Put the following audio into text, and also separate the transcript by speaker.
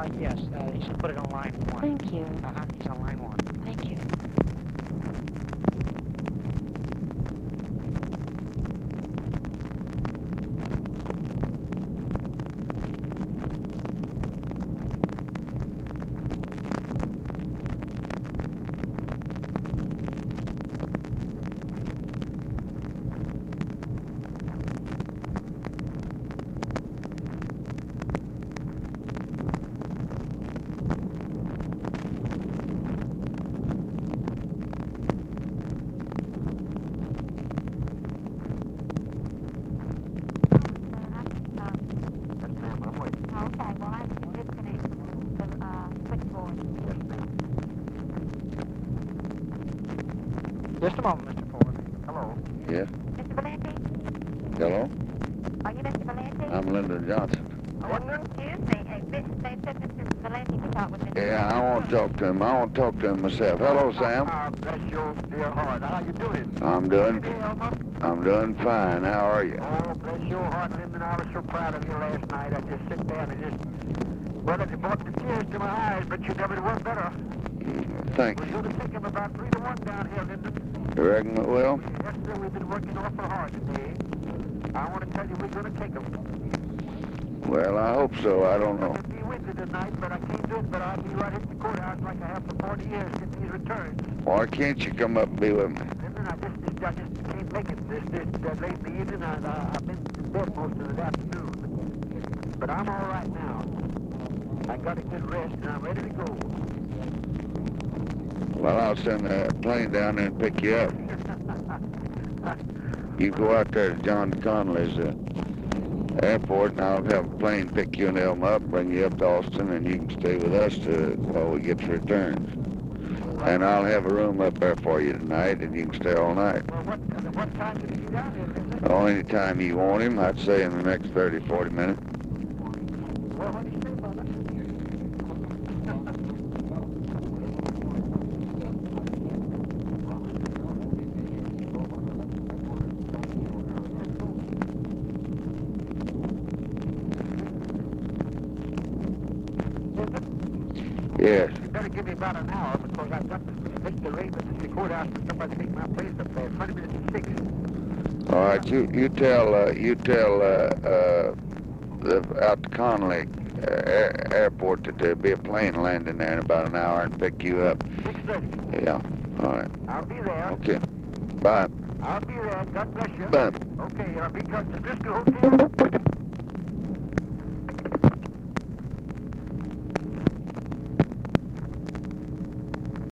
Speaker 1: Yes, you should put it on line 1.
Speaker 2: Thank you.
Speaker 1: He's on line 1.
Speaker 2: Thank you.
Speaker 1: Just a moment, Mr. Ford. Hello.
Speaker 3: Yes?
Speaker 4: Mr. Valenti?
Speaker 3: Hello?
Speaker 4: Are you Mr. Valenti?
Speaker 3: I'm Lyndon Johnson.
Speaker 4: Excuse me. They said Mr. Valenti could talk with Mr.
Speaker 3: Yeah, I want to talk to him. I want to talk to him myself. Hello, Sam.
Speaker 1: Bless your dear heart. How you doing?
Speaker 3: I'm doing fine. How are you?
Speaker 1: Oh, bless your heart, Lyndon. I was so proud of you last night. I just sit there and well, it brought the tears to my eyes, but you never were better.
Speaker 3: Thanks.
Speaker 1: We're going to take him about 3-1 down here, Lyndon.
Speaker 3: You reckon it will?
Speaker 1: Yes, sir. We've been working awful hard today. I want to tell you we're going to take him.
Speaker 3: Well, I hope so. I don't know.
Speaker 1: I'll be with you tonight, but I can't do it. But I'll be right at the courthouse like I have for 40 years getting these returns.
Speaker 3: Why can't you come up and be with me?
Speaker 1: Lyndon, I just can't make it this late in the evening. I've been in bed most of the afternoon. But I'm all right now. I got a good rest, and I'm ready to go.
Speaker 3: Well, I'll send a plane down there and pick you up. You go out there to John Connolly's airport, and I'll have a plane pick you and Elma up, bring you up to Austin, and you can stay with us while we get your returns. And I'll have a room up there for you tonight, and you can stay all night.
Speaker 1: Well, what time did you get down here, Lyndon?
Speaker 3: Oh, any time you want him, I'd say in the next 30, 40 minutes.
Speaker 1: Well, what do you say about that?
Speaker 3: Yes.
Speaker 1: You better give me about an hour because I've got to make the arrangements at the courthouse for somebody to take my place up there. 20 minutes to 6.
Speaker 3: All right. You tell out to Connolly airport that there'll be a plane landing there in about an hour and pick you up.
Speaker 1: 6:30.
Speaker 3: Yeah. All right.
Speaker 1: I'll be there.
Speaker 3: Okay. Bye.
Speaker 1: I'll be there. God bless you.
Speaker 3: Bye.
Speaker 1: Okay, I'll be touching the Driscoll Hotel.